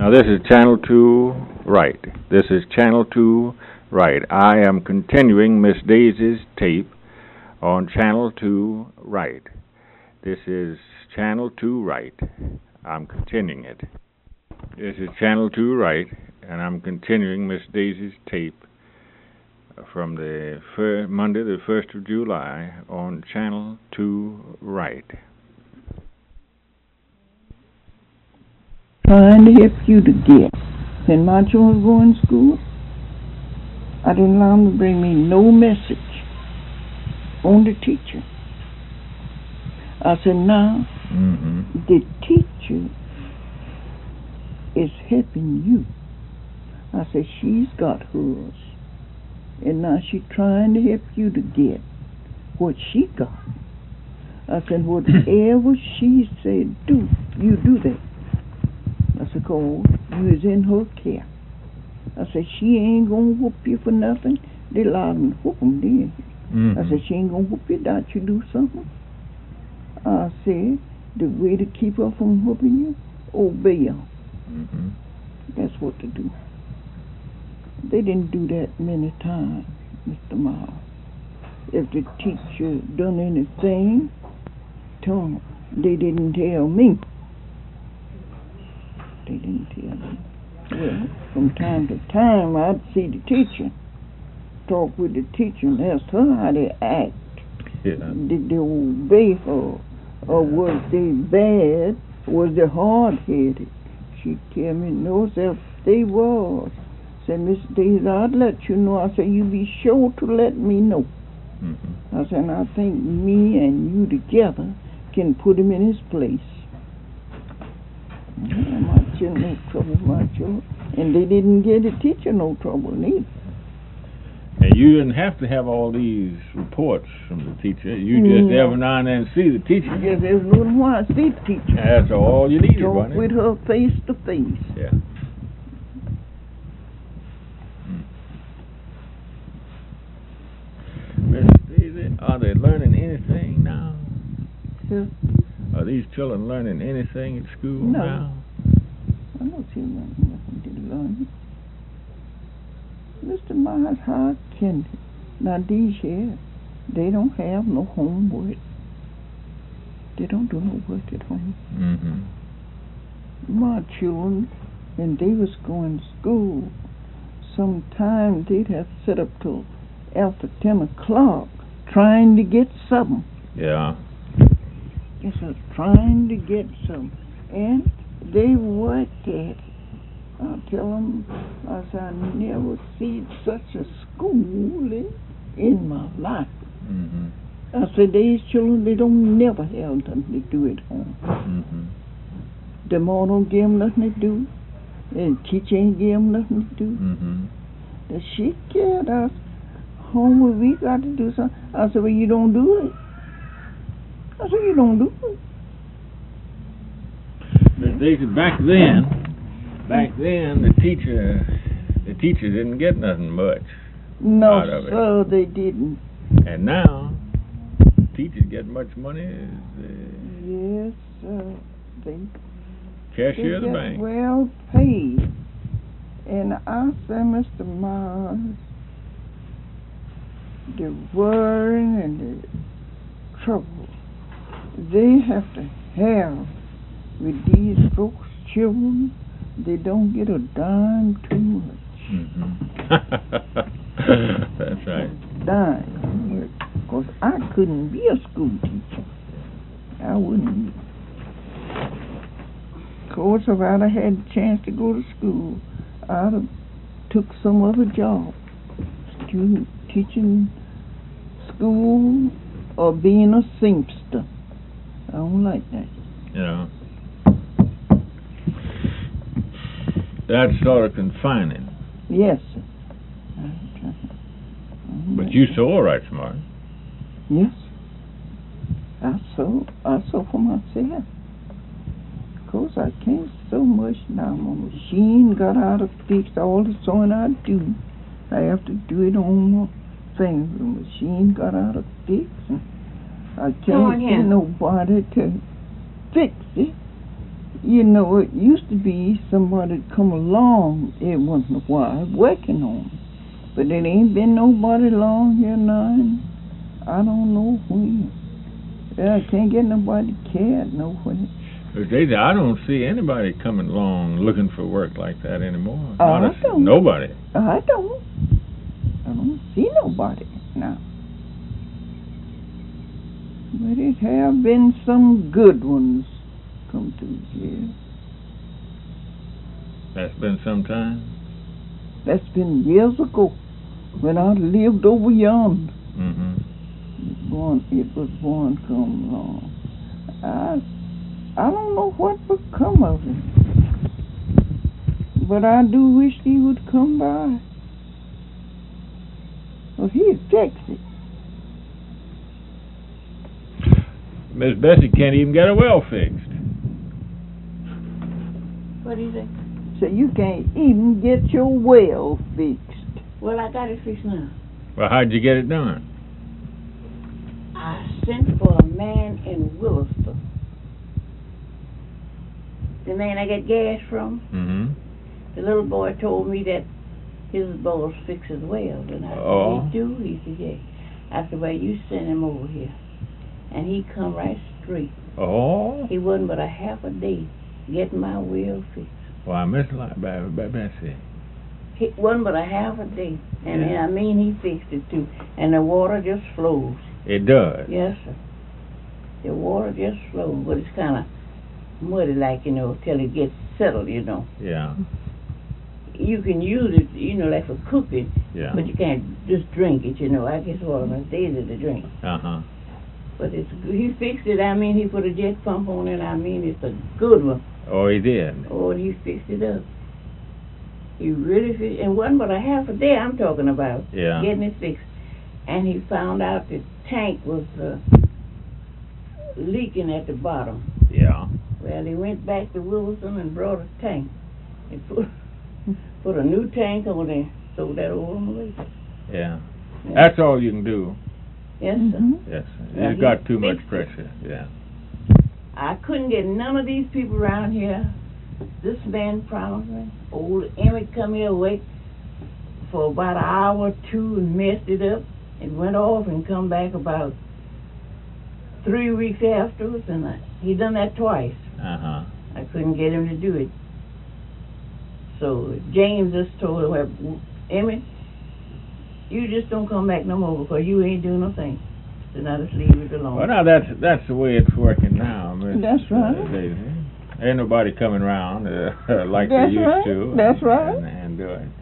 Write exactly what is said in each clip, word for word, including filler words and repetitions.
Now this is Channel two Right. This is Channel two Right. I am continuing Miss Daisy's tape on Channel two Right. This is Channel two Right. I'm continuing it. This is Channel two Right, and I'm continuing Miss Daisy's tape from the fir- Monday, the first of July, on Channel two Right. Trying to help you to get. When my children go in school, I didn't allow them to bring me no message on the teacher. I said, now, Mm-hmm. the teacher is helping you. I said, she's got hers. And now she's trying to help you to get what she got. I said, whatever she said do, you do that. I said, cause you is in her care. I said, she ain't gonna whoop you for nothing. They allowed them to whoop them, then. Mm-hmm. I said, she ain't gonna whoop you that you do something. I said, the way to keep her from whooping you, obey her. Mm-hmm. That's what to do. They didn't do that many times, Mister Miles. If the teacher done anything, tell them. They didn't tell me. They didn't tell me. Well, from time to time, I'd see the teacher, talk with the teacher, and ask her how they act. Yeah. Did they obey her? Or was they bad? Was they hard-headed? She'd tell me, no, if they was. Said, Miss Daisy, I'd let you know. I said, you be sure to let me know. Mm-hmm. I said, and I think me and you together can put him in his place. Yeah, my children, no trouble, my children. And they didn't get the teacher no trouble neither. And you didn't have to have all these reports from the teacher. You just No. every now and then see the teacher. Yes, every little while I see the teacher. That's all you needed, Talk wasn't it? with her face to face. Yeah. Miss Daisy, are they learning anything now? Yeah. Are these children learning anything at school No. now? I don't see nothing, nothing to learn. Mister Miles, how can now these here, they don't have no homework. They don't do no work at home. Mm-hmm. My children, when they was going to school, sometimes they'd have to sit up till after ten o'clock trying to get something. Yeah. Yes, I was trying to get some. And they worked at it. I tell them, I said, I never seen such a school in, in my life. Mm-hmm. I said, these children, they don't never have nothing to do at home. Mm-hmm. The mom don't give them nothing to do. And the teacher ain't give them nothing to do. Mm-hmm. The she get us home when we got to do something. I said, well, you don't do it. I said, you don't do it. But they said back then, back then the teacher, the teacher didn't get nothing much No, out of it. sir, they didn't. And now, teachers get much money as uh, Yes, sir. They, cashier of they the get bank. well paid. And I say, Mister Miles, the worry and the trouble they have to have with these folks' children, they don't get a dime too much. Mm-hmm. That's right. Dime. Because I couldn't be a school teacher. I wouldn't. Of course, if I'd have had a chance to go to school, I'd have took some other job. Student teaching school or being a seamster. I don't like that. Yeah. That's sort of confining. Yes, sir. But you sew all right, smart. Yes. I sew. I sew for myself. Of course, I can't sew much now. My machine got out of fix. All the sewing I do, I have to do it on my thing. The machine got out of fix. And I can't get nobody to fix it. You know, it used to be somebody'd come along every once in a while working on it. But it ain't been nobody along here now, and I don't know when. Yeah, I can't get nobody to care nowhere. But Daisy, I don't see anybody coming along looking for work like that anymore. Uh, Not I a, don't. Nobody. I don't. I don't see nobody now. But it have been some good ones come through here. That's been some time. That's been years ago when I lived over yonder. Mm-hmm. One, it was one come along. I, I don't know what would come of him, but I do wish he would come by. Well, he'd fix it. Miss Bessie can't even get a well fixed. What do you say? So you can't even get your well fixed. Well, I got it fixed now. Well, how'd you get it done? I sent for a man in Williston. The man I get gas from. Mm-hmm. The little boy told me that his boss fixes wells. And I Oh. said, he do? He said, yeah. I said, well, you send him over here. And he come right straight. Oh. He wasn't but a half a day getting my well fixed. Well, I miss like Bessie. He wasn't but a half a day. And, Yeah. and I mean, he fixed it too. And the water just flows. It does. Yes, sir. The water just flows, but it's kind of muddy, like, you know, till it gets settled, you know. Yeah. You can use it, you know, like for cooking, Yeah. but you can't just drink it, you know. I guess water is easy to drink. Uh-huh. But it's he fixed it. I mean, he put a jet pump on it. I mean, it's a good one. Oh, he did. Oh, and he fixed it up. He really fixed it. And wasn't but a half a day I'm talking about. Yeah. Getting it fixed. And he found out the tank was uh, leaking at the bottom. Yeah. Well, he went back to Wilson and brought a tank. He put, put a new tank on there, so that old one away. Yeah. Yeah. That's all you can do. Yes, sir. Mhm. Yes. Yeah, You've he got too much fixed it. pressure. Yeah. I couldn't get none of these people around here. This man promised me. Old Emmett come here, wait for about an hour or two and messed it up and went off and come back about three weeks afterwards, and I, he done that twice. Uh-huh. I couldn't get him to do it. So James just told him, well, Emmett, you just don't come back no more because you ain't doing no thing. So now just leave it alone. Well, now that's that's the way it's working now, Miss That's right. uh, Daisy. Ain't nobody coming around uh, like That's they used right. to. That's and, right. And, and do it.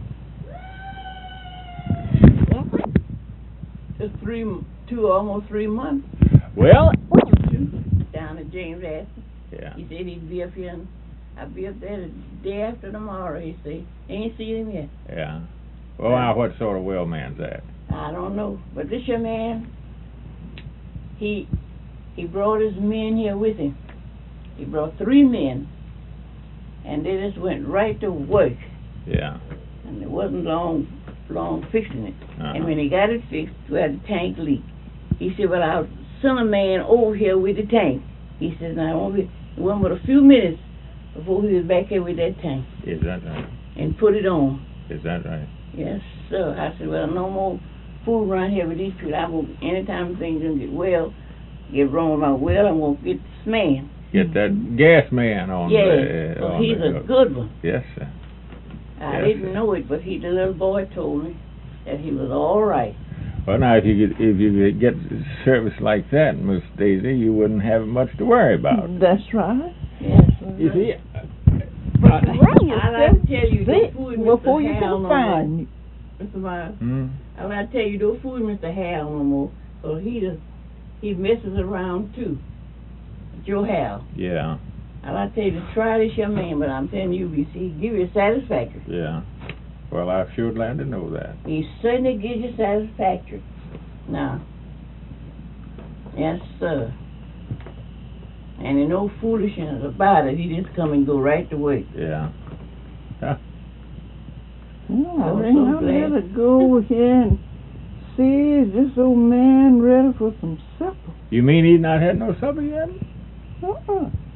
Just three, two, almost three months. Well. Down at James Aston. Yeah. He said he'd be up here, and I'll be up there the day after tomorrow. He said, ain't seen him yet. Yeah. Well, now what sort of well man's that? I don't know, but this your man. He he brought his men here with him. He brought three men, and they just went right to work. Yeah. And it wasn't long, long fixing it. Uh-huh. And when he got it fixed, we had the tank leak. He said, well, I'll send a man over here with the tank. He said, now, it won't be, it wasn't but a few minutes before he was back here with that tank Is that right? and put it on. Is that right? Yes, sir. I said, well, no more food around here with these people. I won't, anytime things don't get well, get wrong with my well, I'm going to get this man. Get that gas man on Yeah, the... well, on he's the, a good one. Yes, sir. I Yes, didn't sir. know it, but he, the little boy told me that he was all right. Well, now, if you could, if you could get service like that, Miss Daisy, you wouldn't have much to worry about. That's right. Yes. You see, But I- the ring I like to tell you, see, don't fool Mister before you Hal can no find you. Mister Miles, Hmm? I like to tell you, don't fool Mister Hal no more, or he just, he messes around too. Joe Hal. Yeah, I like to tell you to try this young man, but I'm telling you, you see, he give you satisfaction. yeah. Well, I sure glad to know that. He certainly gives you satisfaction. Now, yes, sir. And there's no foolishness about it. He just come and go right to work. Yeah. Huh. Oh, I I was think so I'm glad. going to go over here and see, is this old man ready for some supper? You mean he's not had no supper yet? Uh-uh.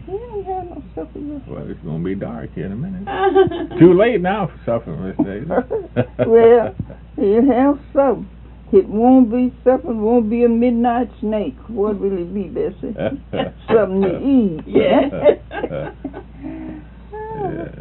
We don't have no supper yet. Well, it's gonna be dark here in a minute. Too late now for supper, Miss Daisy. Well, you have supper. It won't be supper, it won't be a midnight snake. What will it be, Bessie? Something to eat. Yeah. Yes.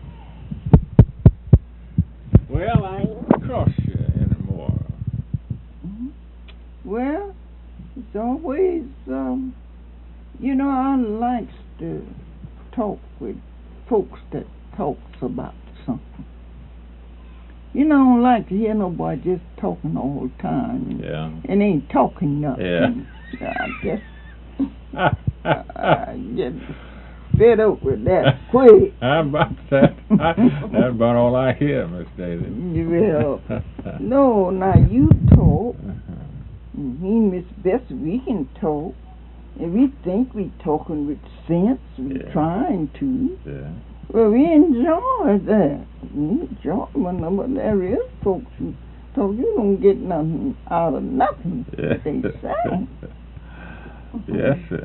Well, I won't cross you anymore. Mhm. Well, it's always, um, you know, I likes to talk with folks that talks about something. You know, I don't like to hear nobody just talking all the time Yeah. and ain't talking nothing. Yeah. I just, I just fed up with that quick. How about that? That's about all I hear, Miss Daisy. Well, no, now you talk. And me and Miss Bessie, we can talk. And we think we talking with sense. We Yeah. trying to. Yeah. Well, we enjoy that. We enjoy when but there is folks who talk. You don't get nothing out of nothing Yeah. that they say. Yes, sir.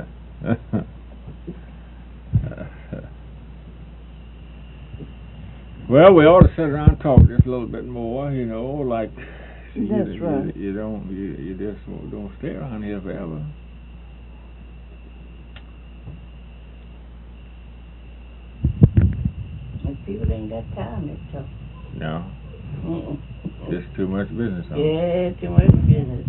Well, we ought to sit around and talk just a little bit more, you know, like you, That's you, right. you don't you, you just don't stay around here forever. And people ain't got time to talk. No, Mm-mm. just too much business on. Yeah, too much business.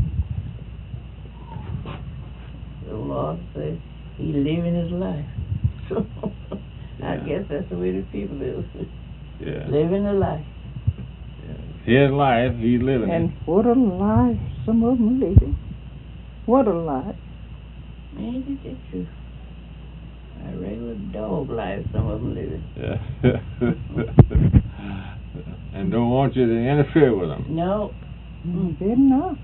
The Lord says He living His life. So I Yeah. guess that's the way the people live. Yeah. Living the life. His life, he's living And it. what a life some of them living. What a life. Ain't it the truth? A regular dog life some of them living. Yeah. And don't want you to interfere with them. No. Mm, better not.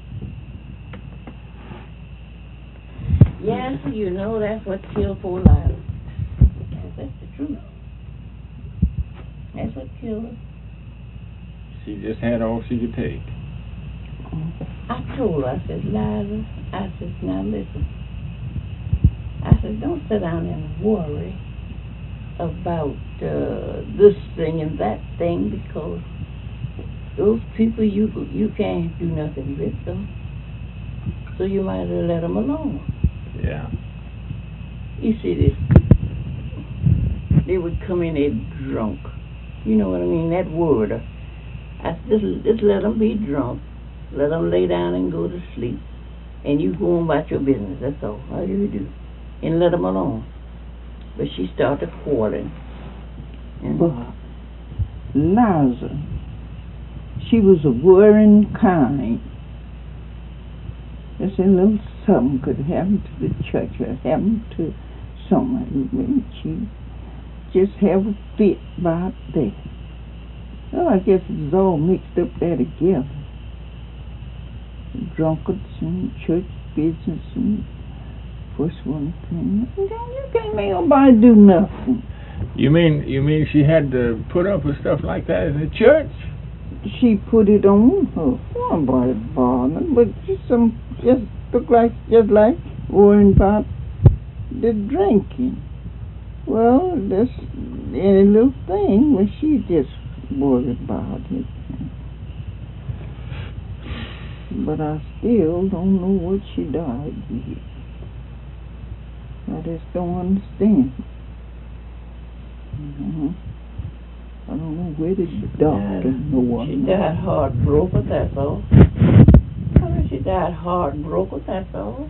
Yes, you know that's what killed poor Lila. That's the truth. That's what killed her. She just had all she could take. I told her, I said, Lila, I said, now listen. I said, don't sit down and worry about uh, this thing and that thing because those people you you can't do nothing with them. So you might as well let them alone. Yeah. You see this? They would come in there drunk. You know what I mean? That word. Uh, I said, just, just let them be drunk. Let them lay down and go to sleep. And you go on about your business. That's all. All you do. And let them alone. But she started quarreling. And But Liza, she was a worrying kind. Just a little something could happen to the church or happen to someone. And she just have a fit about that. Well, I guess it was all mixed up there together. Drunkards and church business and first one thing. You can't make nobody do nothing. You mean you mean she had to put up with stuff like that in the church? She put it on her. Nobody bothered, but just some just look like just like worrying about the drinking. Well, that's any little thing when she just worried about it. But I still don't know what she died with. I just don't understand. Mm-hmm. I don't know where the doctor know. she died heartbroken, that's all. I mean, she died heartbroken, that's all.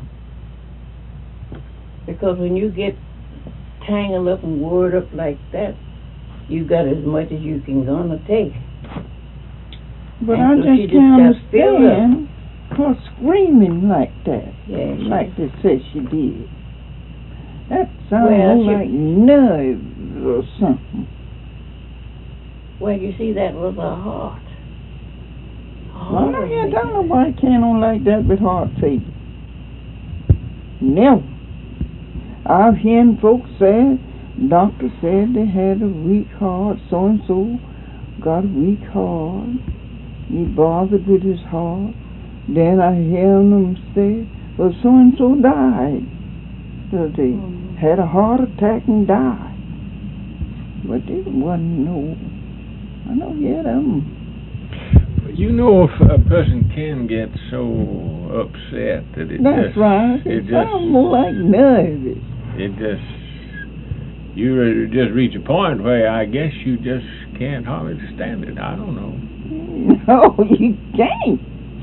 Because when you get tangled up and worried up like that, you got as much as you can gonna take. But And I so she just just can't got filled up. understand her screaming like that, Yeah, she- like they said she did. That sounds Well, she- like nerves or something. Well, you see, that was her heart. Her Well, heart I was can't making tell nobody can on like that with heart failure. Never. I've heard folks say, doctor said they had a weak heart, so and so got a weak heart. He bothered with his heart. Then I hear them say, well, so and so died. So they Mhm. had a heart attack and died. But it wasn't no. I know, yeah, them. You know, if a person can get so upset that it That's just, right. it It just, sounds more like nervous. it just, you re- just reach a point where I guess you just can't hardly stand it. I don't know. No, you can't.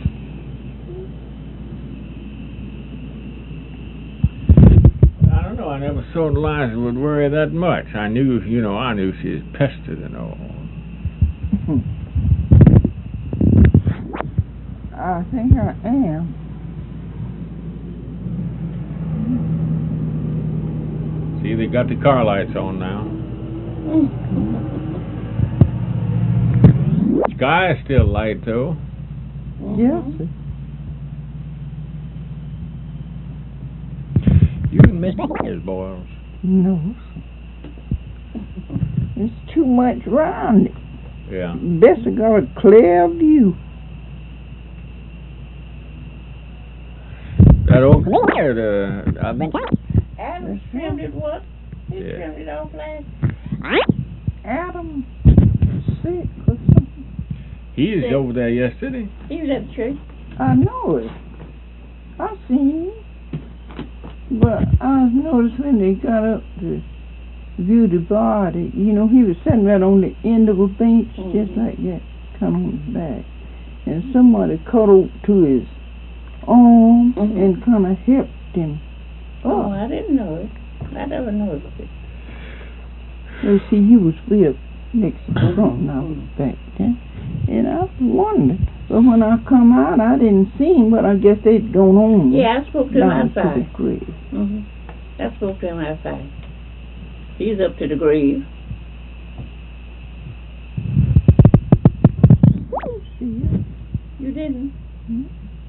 I don't know. I never thought Liza would worry that much. I knew, you know, I knew she was pestered and all. I think I am. See, they got the car lights on now. Sky is still light though. Yes. Mhm. You and Mister Myers, boys. No. There's too much round it. Yeah. Best have got a clear view. That old car, the, I think, Adam trimmed it what? He Yeah. trimmed it off last. Adam sick or something. he was Sick. over there yesterday. He was at the church. I know it. I seen him. But I noticed when they got up to view the body, you know, he was sitting right on the end of a bench, Mhm. just like that, kind of on his back. And somebody cuddled to his arm Mhm. and kind of helped him. Oh, Oh, I didn't know it. I never noticed it. you see, he was with next to the front Mhm. now back there. And I wondered. But when I come out, I didn't see him, but I guess they'd gone on. Yeah, I spoke to him down to the outside. grave. Mhm. I spoke to him outside. He's up to the grave. See ya. You didn't? Hmm?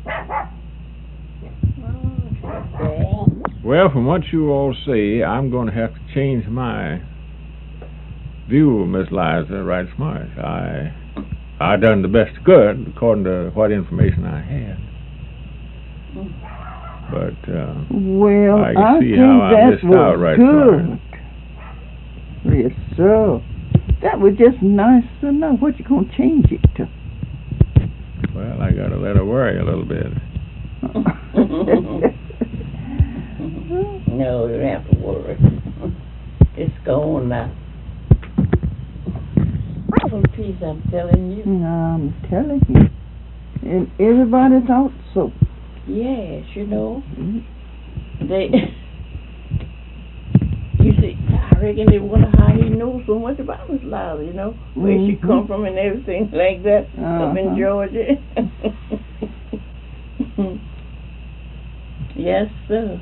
Oh, Well, from what you all say, I'm going to have to change my view of Miss Liza right smart. I I done the best I could according to what information I had. But uh, Well, I I, can see think how I that missed was out right good. Yes, sir. That was just nice to know. What you gonna change it to? well, I got to let her worry a little bit. no, you don't have to worry. It's gone now. Wonderful peace, I'm telling you. I'm telling you, and everybody thought so. Yes, you know. Mm. They, you see, I reckon they wonder how he knows so much about Miss Liza, you know, where she Mhm. come from and everything like that, up in Uh-huh. Georgia. Yes, sir.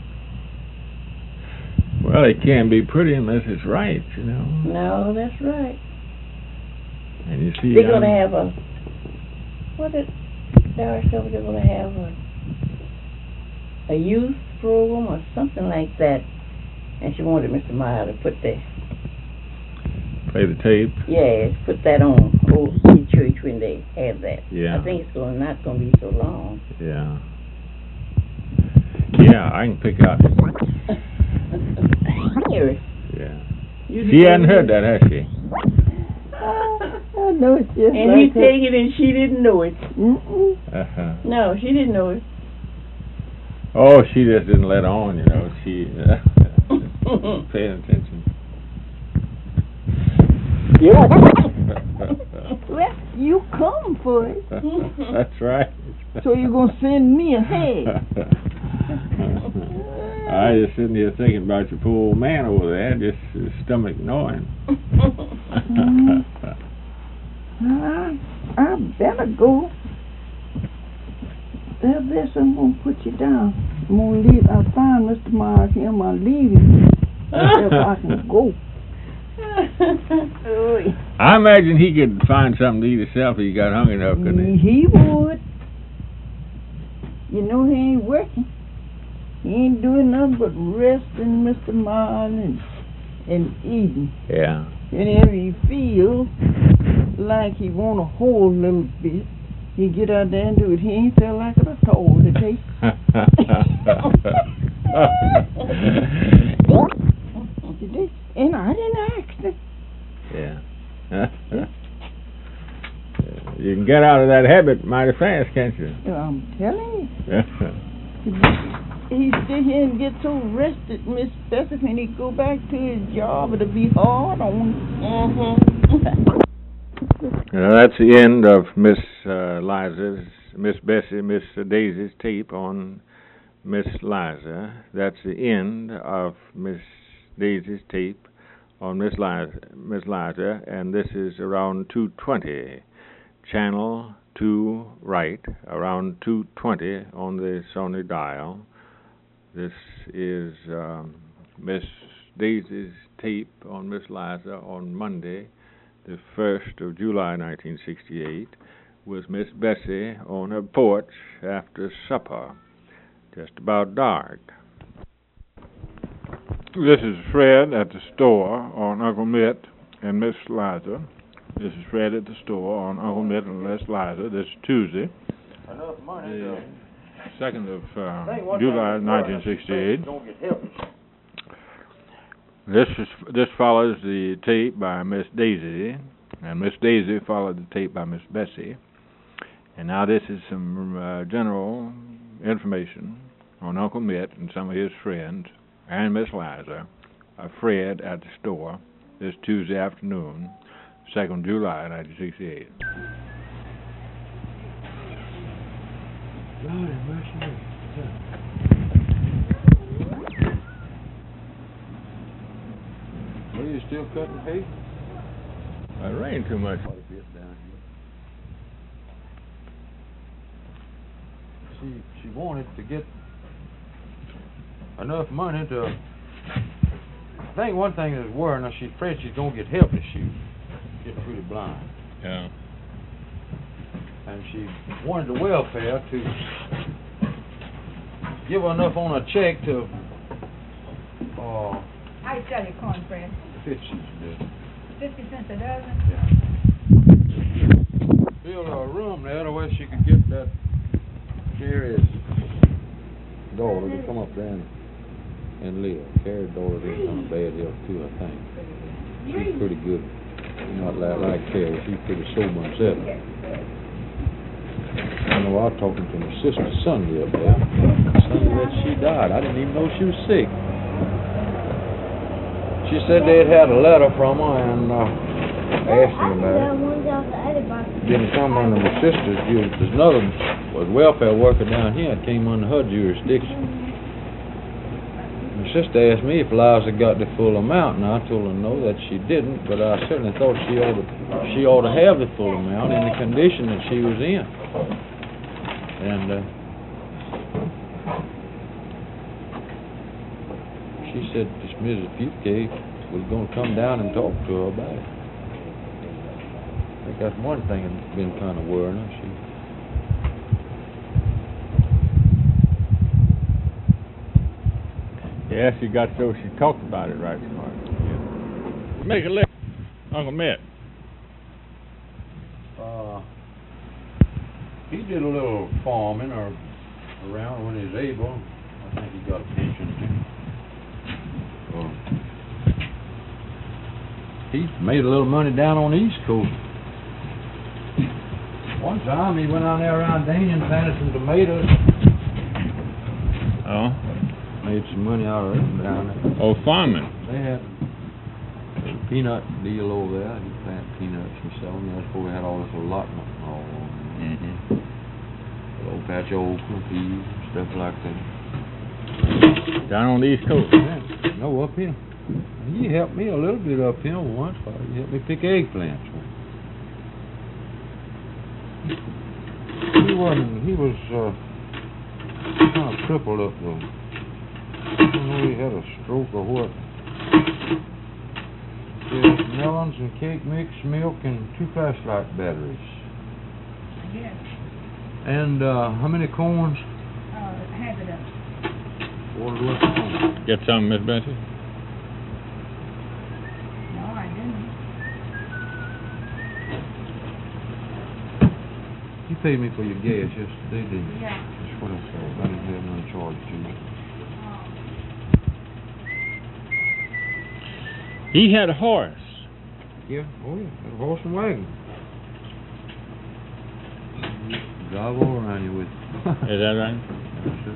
Well, it can't be pretty unless it's right, you know. No, that's right. And you see, They're gonna I'm- have a, what is, Doris told me they're gonna have a, a youth program or something like that. And she wanted Mister Meyer to put the, play the tape. yes, put that on Old City Church when they have that. Yeah. I think it's gonna, not gonna be so long. Yeah. Yeah, I can pick out. Harry, Yeah. you She hadn't heard that, has she? I know it's just And like he her. take it and she didn't know it. Mm-mm. Uh-huh. No, she didn't know it. Oh, she just didn't let on, you know. She uh, paying attention. Yeah. Well, you come for it, That's right. so you're gonna send me ahead. I was just sitting here thinking about your poor old man over there, just his stomach gnawing. I, I better go. There, this I'm gonna put you down. I'm gonna leave. I find Mister Myers here. I'm gonna leave him if I can go. Oy. I imagine he could find something to eat himself if he got hungry enough, couldn't he? He would. You know he ain't working. He ain't doing nothing but resting, Mister Myers, and, and eating. Yeah. And if he feels like he want to hold a little bit, he get out there and do it. He ain't felt like it at all today. And I didn't ask it. Yeah. You can get out of that habit mighty fast, can't you? I'm telling you. He sit here and get so rested, Miss Bessie, when he go back to his job, it'll be hard on him. Now, that's the end of Miss uh, Liza's, Miss Bessie, Miss Daisy's tape on Miss Liza. That's the end of Miss Daisy's tape on Miss Liza, Miss Liza, and this is around two twenty, channel two right, around two twenty on the Sony dial. This is um, Miss Daisy's tape on Miss Liza on Monday, the first of July, nineteen sixty-eight, with Miss Bessie on her porch after supper, just about dark. This is Fred at the store on Uncle Mitt and Miss Liza. This is Fred at the store on Uncle Mitt and Miss Liza. This is Tuesday, the second of uh, July, nineteen sixty-eight. This is this follows the tape by Miss Daisy, and Miss Daisy followed the tape by Miss Bessie. And now this is some uh, general information on Uncle Mitt and some of his friends and Miss Liza, uh, Fred at the store, this Tuesday afternoon, second of July, nineteen sixty-eight. Are you still cutting hay? It rained too much. She she wanted to get enough money to. I think one thing that's worrying her, she's afraid she's gonna get help if she gets pretty blind. Yeah. And she wanted the welfare to give her enough on a check to. Uh, How you sell your corn, Fred? fifty cents a dozen. Fifty cents a dozen? Yeah. Build her a room there, the way she could get that Carrie's daughter to come up there and, and live. Carrie's daughter lives on a bad hill too, I think. She's pretty good. You know, like, like Carrie, she's pretty sober and settled. I know I was talking to my sister Sunday up there. Sunday that she died. I didn't even know she was sick. She said they had had a letter from her and uh, asked me about it. Didn't come under my sister's jurisdiction. There's another was welfare worker down here that came under her jurisdiction. My sister asked me if Liza got the full amount, and I told her no, that she didn't, but I certainly thought she ought to, she ought to have the full amount in the condition that she was in. And uh, she said this Missus Fugate was going to come down and talk to her about it. I think that's one thing that's been kind of worrying her. She Yeah, she got so she talked about it right smart. Yeah. Make a lick, Uncle Mitt. Uh, he did a little farming or around when he was able. I think he got a pension too. Uh, he made a little money down on the East Coast. One time he went out there around Dania and planted some tomatoes. Oh. Made some money out of them down there. Oh, farming. They had a peanut deal over there. He planted peanuts and sell them. That's where we had all this allotment and all on. Mm-hmm. A little patch of okra, peas, stuff like that. Down on the East Coast. Yeah. No, up here. He helped me a little bit up here once. He helped me pick eggplants. He wasn't, he was uh, kind of crippled up though. I don't know he had a stroke or what. He had melons and cake mix, milk, and two flashlight batteries. Yes. And uh, how many corns? Uh, half of them. Quarter worth of corn. Get some, Miss Bessie? No, I didn't. You paid me for your gas yesterday, didn't you? Yeah. That's what I said. I didn't have none charged to you. Oh. He had a horse. Yeah, oh yeah, a horse and wagon. Drive all around you with it. Is that right? Yes, sir.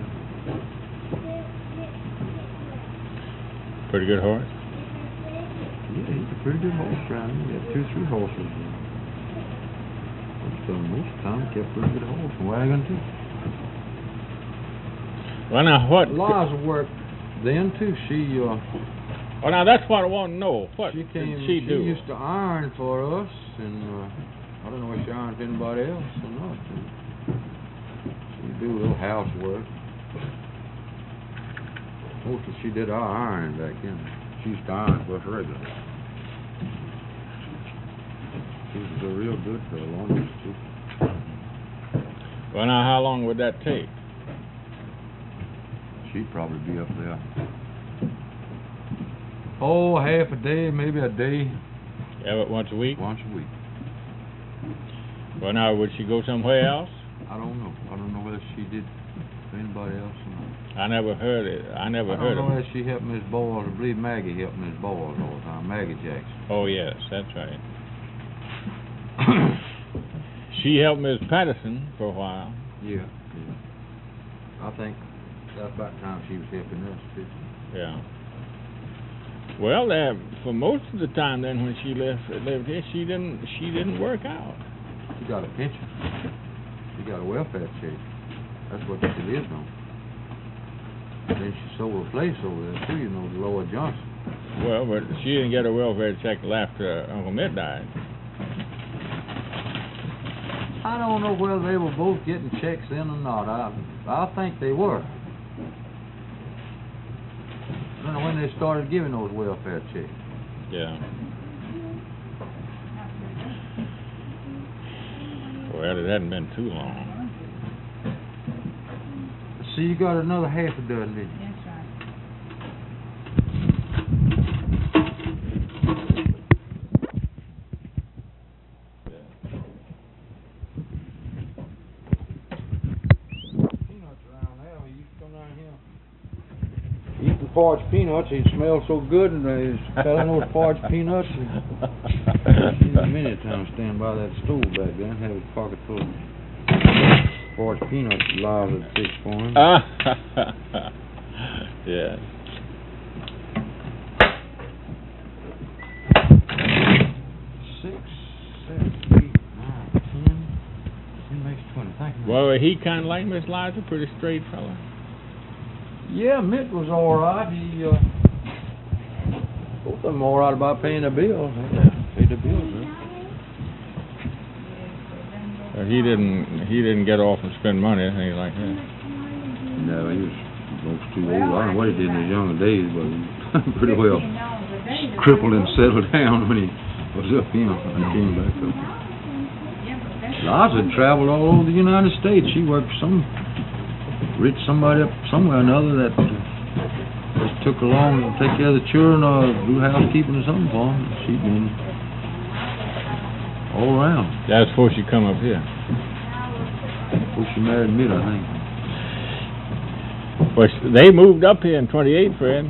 Pretty good horse. Yeah, he's a pretty good horse around here. He got two, three horses. Most of them, most of the time, he kept a pretty good horse and wagon too. Well, now what? Liza worked then too. She uh, Well, now that's what I want to know. What she came. did she do? used to iron for us, and uh, I don't know if she ironed for anybody else or not. She do a little housework. Mostly she did our ironing back then. She used to iron for us regularly. She was a real good for a long too. Well, now how long would that take? She'd probably be up there. Oh, half a day, maybe a day, Have it once a week? once a week. Well, now would she go somewhere else? I don't know. I don't know whether she did for anybody else or not. I never heard it. I never I heard don't of know it. whether she helped Miss Boyles. I believe Maggie helped Miss Boyles all the time. Maggie Jackson. Oh yes, that's right. She helped Miss Patterson for a while. Yeah, yeah. I think that's about the time she was helping us too. Yeah. Well, uh, for most of the time then when she lived lived here, she didn't she didn't work out. She got a pension. She got a welfare check. That's what she lived on. Then she sold a place over there too, you know, the Lower Johnson. Well, but she didn't get a welfare check till after Uncle Mitt died. I don't know whether they were both getting checks in or not. I I think they were. I don't know when they started giving those welfare checks. Yeah. Well, it hadn't been too long. See, you got another half a dozen, didn't you? That's right. Peanuts around there. We used to come down here. Eating parched peanuts, they smell so good, and they selling those parched peanuts. And many times stand by that stove back there and have a pocket full of parched peanuts live at six for him. Yeah. Six, seven, eight, nine, ten. Ten makes twenty. Thank you. Well, he kind of like Miss Liza, pretty straight fella. Yeah, Mitt was all right. He, uh, both of them all right about paying the bills. They paid the bills, huh? Uh, he didn't he didn't get off and spend money or anything like that. No, he was almost too old. I don't know what he did in his younger days, but he was pretty well crippled and settled down when he was up here and came back up. Liza had traveled all over the United States. She worked for some rich somebody up somewhere or another that uh, just took along to take care of the children or do housekeeping or something for them. She'd been all around. That's before she come up here. Before she married Mitt, I think. Well, sh- they moved up here in twenty-eight, Fred.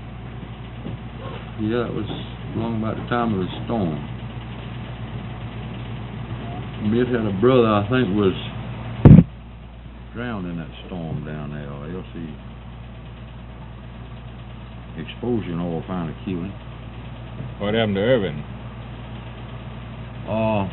Yeah, it was long about the time of the storm. Mitt had a brother, I think, was drowned in that storm down there, or else he exposure and all finally killed him. What happened to Irvin? Uh,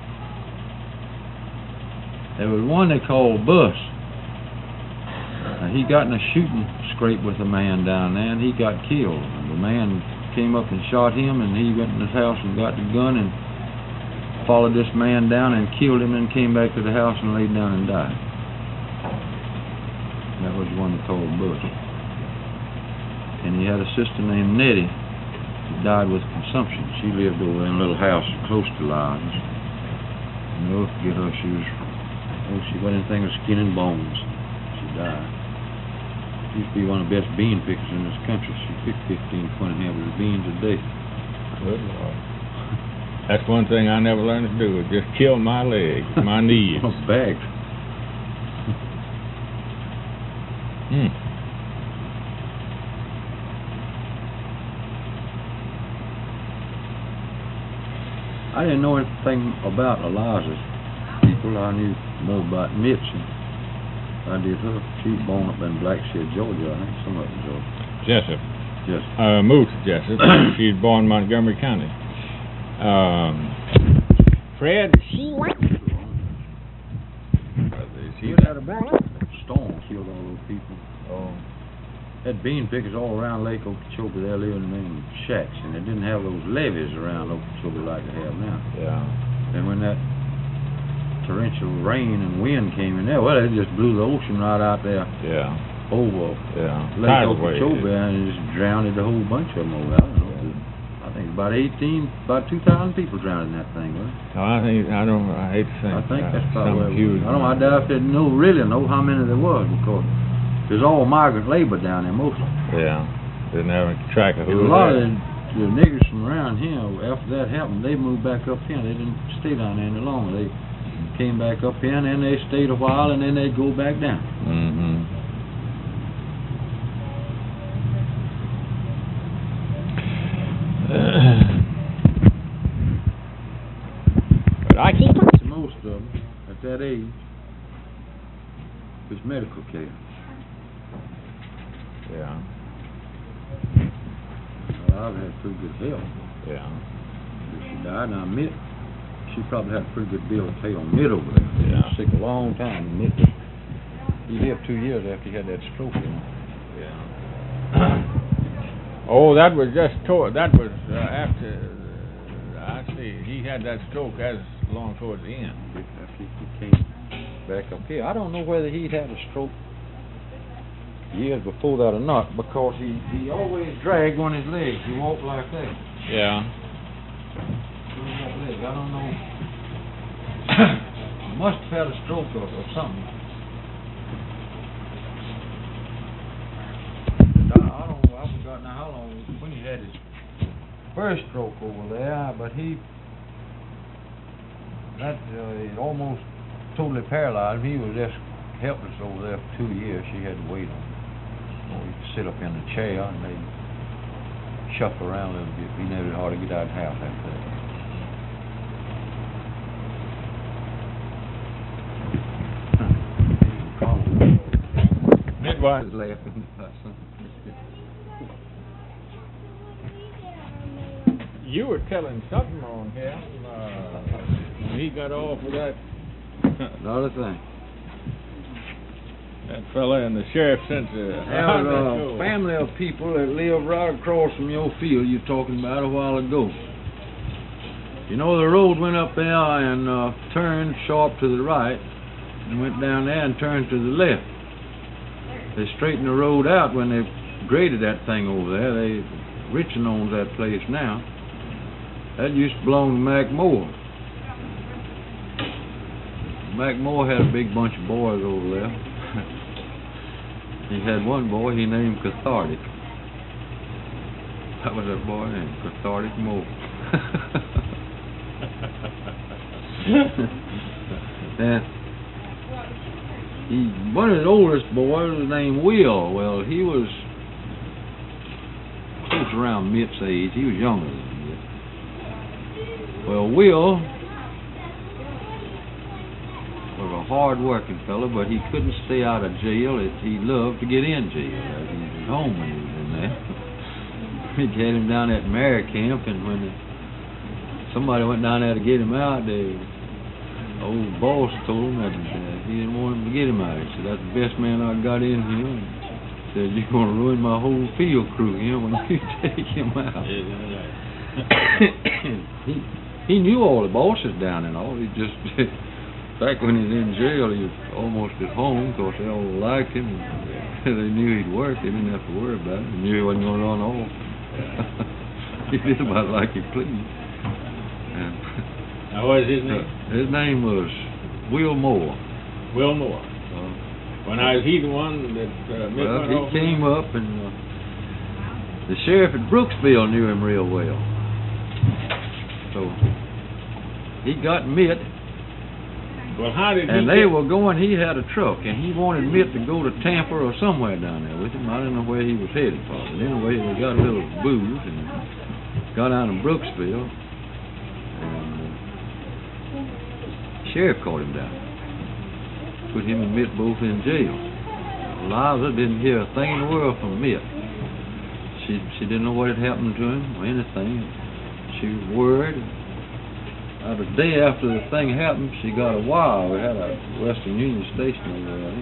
there was one they called Bus. Uh, he got in a shooting scrape with a man down there, and he got killed. And the man came up and shot him, and he went in his house and got the gun and followed this man down and killed him, and came back to the house and laid down and died. That was one they called Bush. And he had a sister named Nettie who died with consumption. She lived over in a little house close to Liza's. No, forget her. She was, oh, she wasn't anything but skin and bones. She died. She used to be one of the best bean pickers in this country. She picked fifteen, twenty handfuls of beans a day. Good Lord. That's one thing I never learned to do, is just kill my legs, my knees. Back. Hmm. I didn't know anything about Eliza's people. I knew more about Mitzi. I did her. She was born up in Blackshear, Georgia, I think, some of them, Georgia. Jessup. Yes. Uh, moved to Jessup. She was born in Montgomery County. Um, Fred, she went. She had a bad storm, killed all those people. Oh. Had bean pickers all around Lake Okeechobee. They're living in shacks, and they didn't have those levees around Okeechobee like they have now. Yeah. And when that torrential rain and wind came in there, well, it just blew the ocean right out there. Yeah. Over Yeah. Lake Tidal Okeechobee, wave. and it just drowned a whole bunch of them over. I don't know. I think about eighteen, about two thousand people drowned in that thing, wasn't it? No, I think I don't. I hate to think. I think uh, that's about some what it huge. was. I don't. I doubt if they know really know how many there was, because there's all migrant labor down there mostly. Yeah. Didn't have a track of And who. a lot was of the, the niggers from around here, after that happened, they moved back up here. They didn't stay down there any longer. They came back up here, and then they stayed a while, and then they'd go back down. Mm-hmm. But I keep on. Most of them, at that age, is medical care. Yeah. Well, I've had pretty good health. Yeah. She died. Now, Mitt, she probably had a pretty good bill of pay on Mitt over there. He Yeah. was sick a long time. And Mitt, he lived two years after he had that stroke. You know. Yeah. Oh, that was just toward. That was uh, after. Uh, I see. He had that stroke as long towards the end. After he came back up here, I don't know whether he'd had a stroke years before that or not, because he he always dragged on his legs. He walked like that. Yeah. I don't know. He must have had a stroke or, or something. I, I don't know. I've forgotten how long when he had his first stroke over there, but he that uh, it almost totally paralyzed him. He was just helpless over there for two years. She had to wait on him. Or he could sit up in the chair and they shuffle around a little bit. He never hard to get out of the house after that. Midwife. Laughing about something. You were telling something on him. Uh, when he got off of that. Another thing. That fella in the sheriff sent a There was a family of people that live right across from your field you talking about a while ago. You know, the road went up there and uh, turned sharp to the right, and went down there and turned to the left. They straightened the road out when they graded that thing over there. They Richard owns that place now. That used to belong to Mac Moore. Mac Moore had a big bunch of boys over there. He had one boy he named Cathartic. That was that boy named Cathartic Moore. And he, one of the oldest boys was named Will. Well, he was close around Mitt's age. He was younger than Mitt. Well, Will was a hard-working fellow, but he couldn't stay out of jail. It, he loved to get in jail. Uh, he was home when he was in there. He had him down at Mary Camp, and when the, somebody went down there to get him out, the old boss told him that uh, he didn't want him to get him out. He said, "That's the best man I got in here." And said, "You're going to ruin my whole field crew, you know, when you take him out." he he knew all the bosses down and all. He just back when he was in jail, he was almost at home because they all liked him. And they knew he'd work. They didn't have to worry about it. They knew he wasn't going to run off. He did about like he pleased. And now, what is his name? Uh, his name was Will Moore. Will Moore. Uh, When I was he the one that uh, Mitt well, went he off came with? up, and uh, the sheriff at Brooksville knew him real well. So he got Mitt. Well, how did And he they get... were going, he had a truck, and he wanted Mitt to go to Tampa or somewhere down there with him. I don't know where he was headed for. But anyway, they got a little booze and got out of Brooksville. And uh, sheriff caught him down. Put him and Mitt both in jail. Liza didn't hear a thing in the world from Mitt. She she didn't know what had happened to him or anything. She was worried. Uh, the day after the thing happened, she got a wire. We had a Western Union station over there.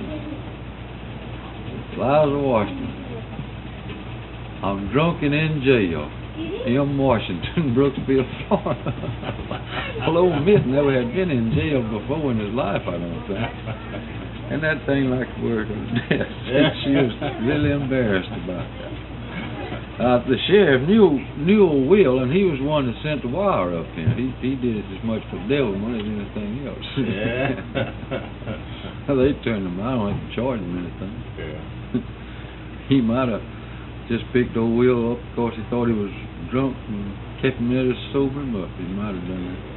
Liza Washington. I'm drunk and in jail. M. Washington, Brooksville, Florida. Well, old Mitt never had been in jail before in his life, I don't think. And that thing like the word of death. She was really embarrassed about that. Uh, the sheriff knew knew old Will, and he was the one that sent the wire up here. He he did it as much for devil money as anything else. Yeah. Well, they turned him out. I don't have to charge him anything. Yeah. He might have just picked old Will up because he thought he was drunk and kept him there to sober him up. He might have done that.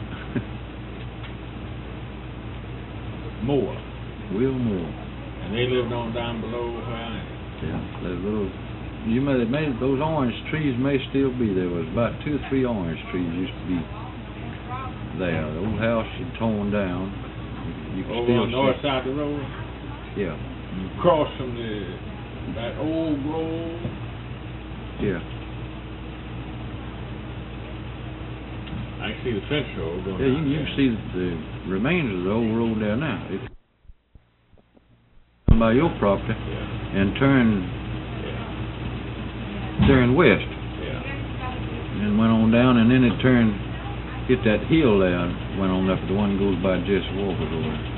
Moore. Will Moore. And they lived on down below where I am. Yeah, that little. You may, they made those orange trees may still be there. There was about two or three orange trees used to be there. The old house had torn down. You, you can Over still on the see. north side of the road, Yeah, across from the that old grove. yeah. I can see the fence road going Yeah, you, down you can there. see the remains of the old road there now. If by your property Yeah. and turn Yeah. turn west Yeah. and went on down, and then it turned hit that hill there and went on up. The one goes by Jesse Walker's over there.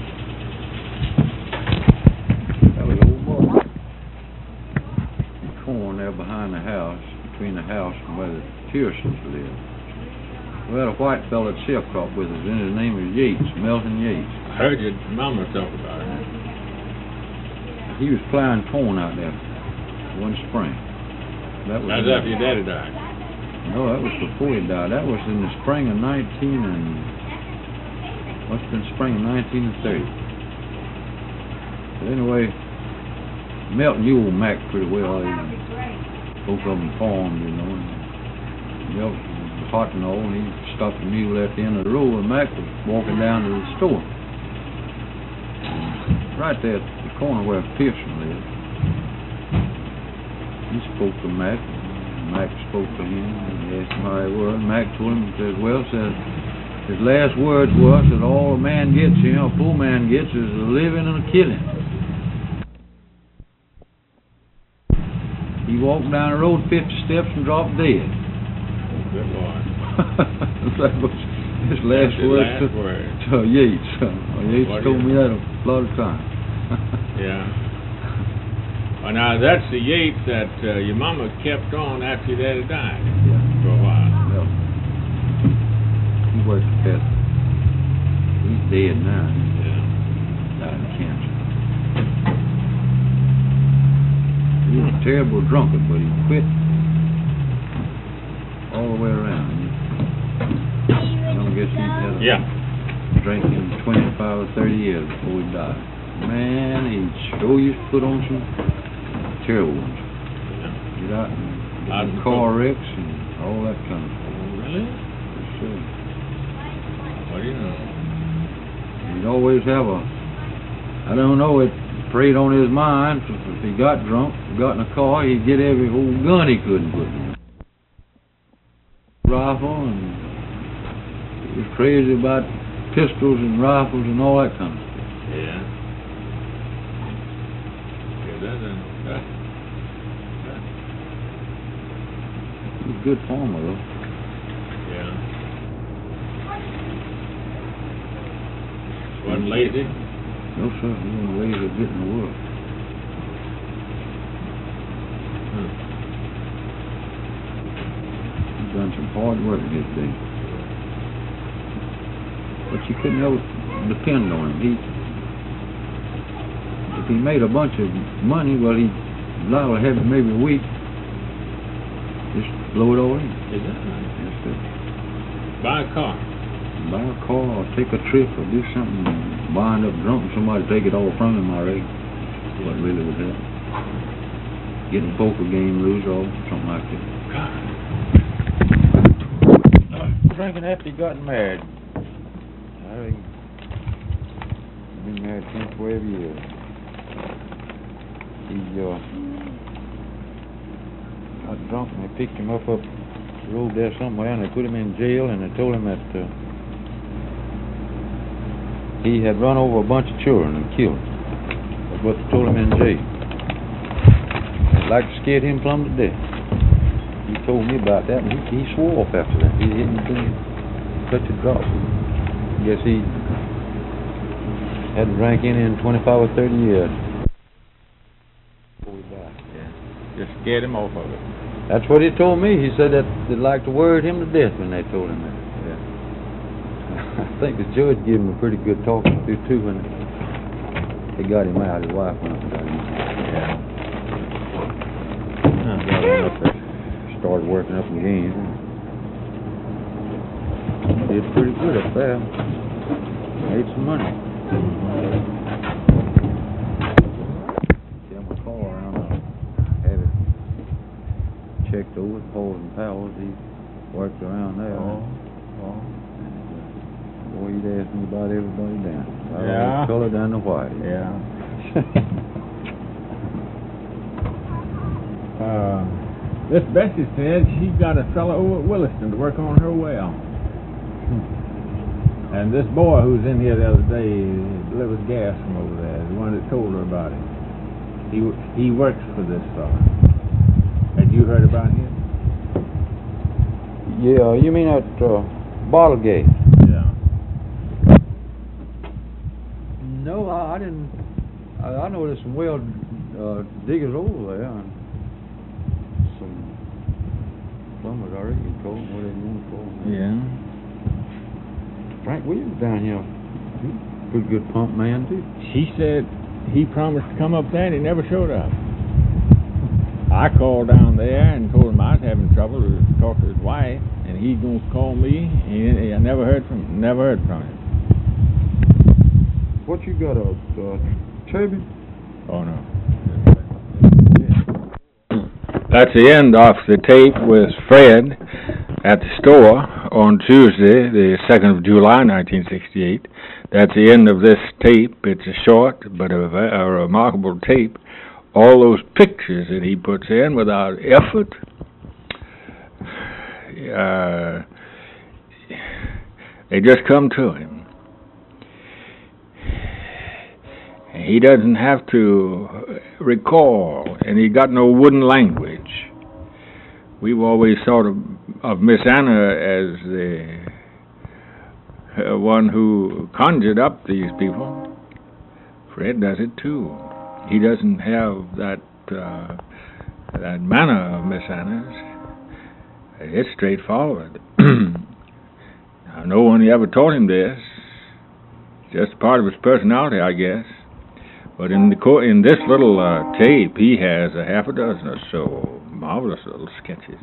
That was old boy. Corn there behind the house, between the house and where the Pearsons lived. We had a white fellow at sharecrop with us, and his name was Yates, Melton Yates. I heard your mama talk about it. He was plowing corn out there one spring. That was That's in- after your daddy died. No, that was before he died. That was in the spring of nineteen and must have been spring of nineteen and thirty. But anyway, Melton knew old Mac pretty well. He, both of them farmed, you know. And Melton was hot and all, and he stopped the mule at the end of the road, and Mac was walking down to the store. And right there at the corner where Pearson lived, he spoke to Mac. Mac spoke to him and he asked him how he was. Mac told him, he said, well, said, his last words was that all a man gets, you know, a poor man gets is a living and a killing. He walked down the road fifty steps and dropped dead. Good Lord. That was his last That's his words last to, word. to Yates. Uh, Yates What told is- me that a lot of times. Yeah. Well, now that's the Yates that uh, your mama kept on after your daddy died Yeah. for a while. Well, he worked at that. He's dead now. Yeah. Died of cancer. He was a terrible drunkard, but he quit all the way around. I don't guess he had a Yeah. drinking twenty-five or thirty years before he died. Man, he sure used to put on some terrible ones. Get out and get Out in in car trouble. wrecks and all that kind of stuff. Oh, really? Yes, sir. What do you know? He'd always have a, I don't know, it preyed on his mind. So if he got drunk, got in a car, he'd get every old gun he couldn't put in. Rifle, and he was crazy about pistols and rifles and all that kind of stuff. Yeah. Yeah, that, uh, that, He was a good farmer, though. yeah. Wasn't lazy? No, sir, he wasn't lazy a bit in the world. Hmm. He done some hard work in his day. But you couldn't ever depend on him. He, if he made a bunch of money, well, he'd liable to have it maybe a week. Just blow it all in. Is that right? Yes, sir. Buy a car. Buy a car or take a trip or do something and wind up drunk and somebody take it all from him already. That's what really would happen. Get a poker game, lose all, something like that. God. Drinking after he got married. I reckon. Been married ten, twelve years. He, uh, got drunk and they picked him up up the road there somewhere and they put him in jail and they told him that, uh, he had run over a bunch of children and killed them. That's what they told him in jail. It like scared him plumb to death. He told me about that and he, he swore off after that. He didn't think such a drop. Guess he hadn't drank any in twenty-five or thirty years before he died. Yeah. Just scared him off of it. That's what he told me. He said that it like to worried him to death when they told him that. Yeah. I think the judge gave him a pretty good talking to too when they got him out. His wife went up and got him. Yeah. Started working up again. Did pretty good up there. Made some money. Get my car around. I had it checked over with Paul and Powell. He worked around there. Oh. Oh. Boy, he'd ask me about everybody down. Yeah. Color down to white. Yeah. uh, Miss Bessie said she got a fellow over at Williston to work on her well. And this boy who was in here the other day delivers gas from over there, the one that told her about it. He he works for this fellow. Had you heard about him? Yeah, you mean at uh, Bottle Gate? Yeah. No, I, I didn't. I, I know there's some well uh, diggers over there. And some plumbers, I reckon you call them, whatever you want to call them. Yeah. Frank Williams down here. He's a pretty good pump man, too. She said he promised to come up there and he never showed up. I called down there and told him I was having trouble to talk to his wife, and he's going to call me, and I never heard from him. Never heard from him. What you got, a uh, turbine? Oh, no. That's the end of the tape with Fred at the store on Tuesday, the second of July, nineteen sixty-eight. That's the end of this tape. It's a short but a, a remarkable tape. All those pictures that he puts in without effort, uh, they just come to him. He doesn't have to recall, and he got no wooden language. We've always thought of, of Miss Anna as the uh, one who conjured up these people. Fred does it too. He doesn't have that uh, that manner of Miss Anna's. It's straightforward. Now, no one ever taught him this. Just part of his personality, I guess. But in the co- in this little uh, tape, he has a half a dozen or so marvelous little sketches.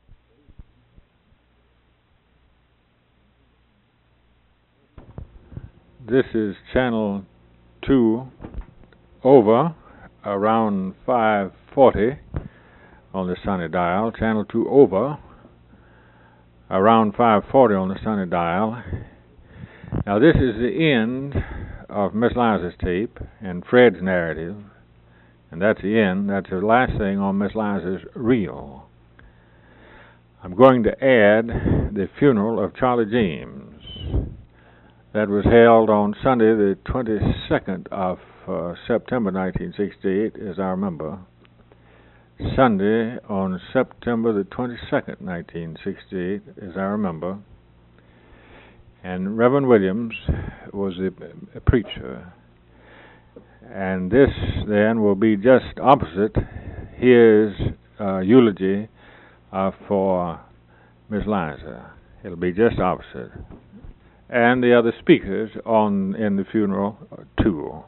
This is channel two over around five forty on the sunny dial. Channel two over around five forty on the sunny dial. Now this is the end of Miss Liza's tape and Fred's narrative, and that's the end. That's the last thing on Miss Liza's reel. I'm going to add the funeral of Charlie James. That was held on Sunday, the twenty-second of uh, September nineteen sixty-eight, as I remember. Sunday on September the twenty-second, nineteen sixty-eight, as I remember. And Reverend Williams was a, a preacher. And this, then, will be just opposite his uh, eulogy uh, for Miss Liza. It'll be just opposite. And the other speakers on in the funeral, too.